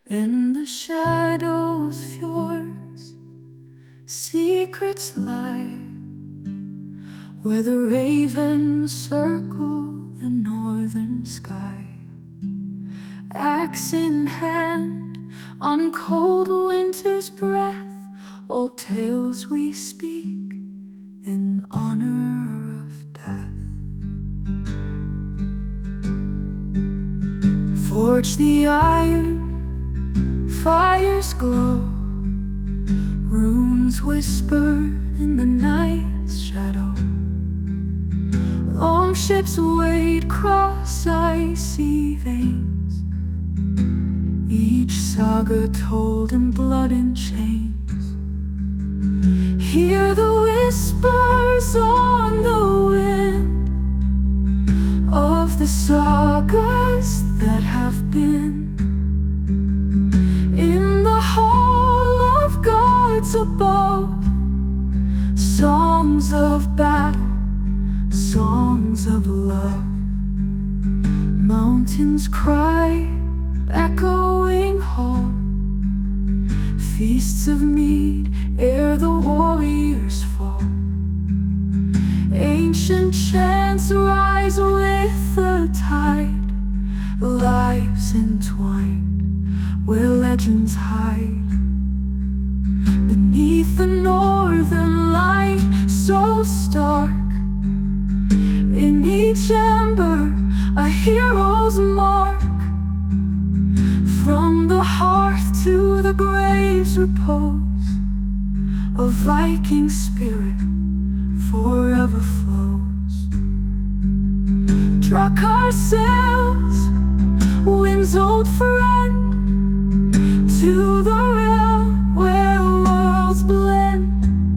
In the shadow of fjords, secrets lie, where the ravens circle the northern sky. Axe in hand, on cold winter's breath, old tales we speak in honor of death. Forge the iron, fires glow, runes whisper in the night's shadow. Long ships wade across icy veins, each saga told in blood and chains. Hear the whispers on the wind of the sagas that have been. In the hall of gods above, songs of battle, songs of love. Mountains cry, echoing home, feasts of mead ere the warriors fall. Ancient chants rise with the tide, lives entwined where legends hide. Beneath the northern light so stark, in each ember a hero's mark. From the hearth to the grave's repose, a Viking spirit forever flows. Drakkar sails, wind's old friend, to the realm where worlds blend.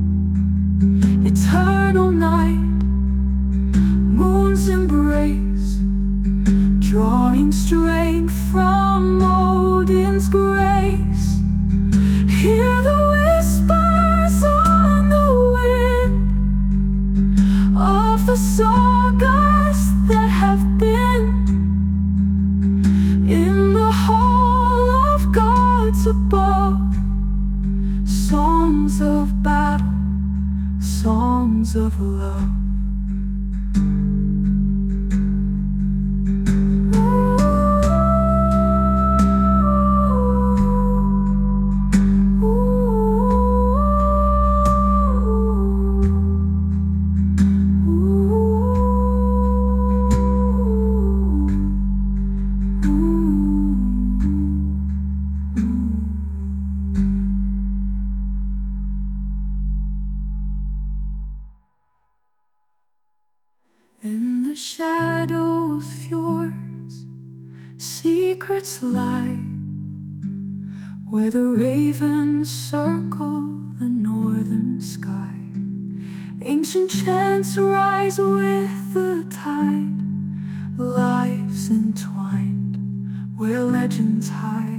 Eternal night, moon's embrace, drawing strength from Odin's grace. Hear the whispers on the wind of the sagas that have been. In the hall of gods above, songs of battle, songs of love. In the shadow of fjords, secrets lie, where the ravens circle the northern sky. Ancient chants rise with the tide, lives entwined where legends hide.